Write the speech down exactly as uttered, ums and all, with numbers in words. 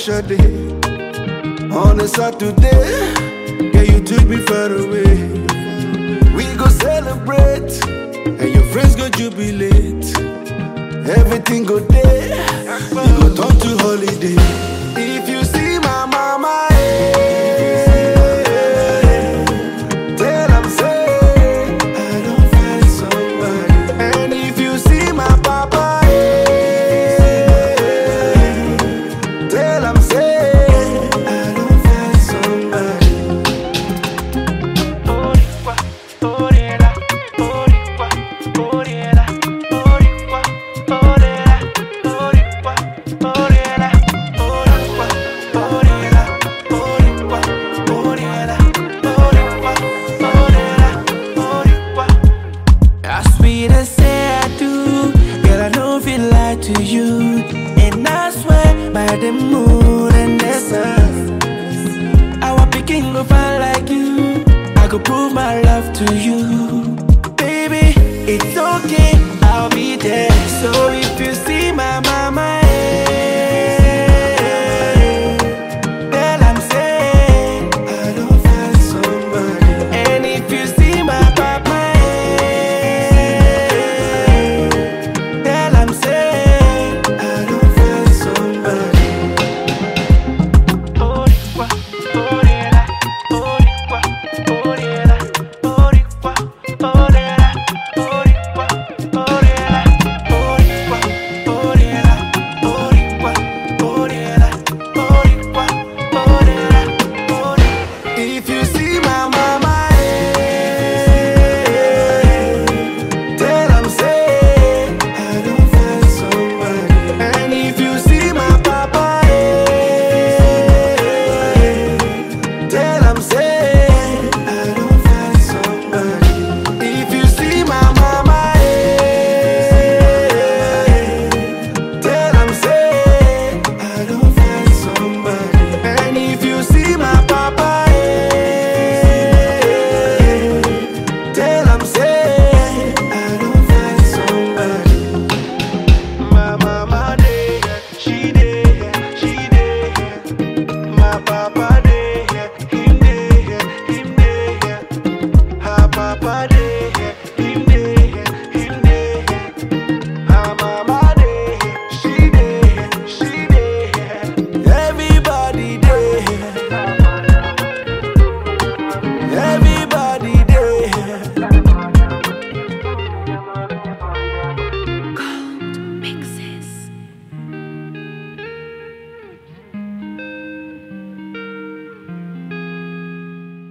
special day. On a Saturday, yeah, you took me far away. We go celebrate, and your friends go jubilate. Everything go there, you go turn to holiday. If you see my mama, eh, tell am say I don't find somebody. And if you see my papa, eh, tell am say to you, and I swear by the moon and the sun, our picking go find like you. I could prove my love to you, baby. It's okay.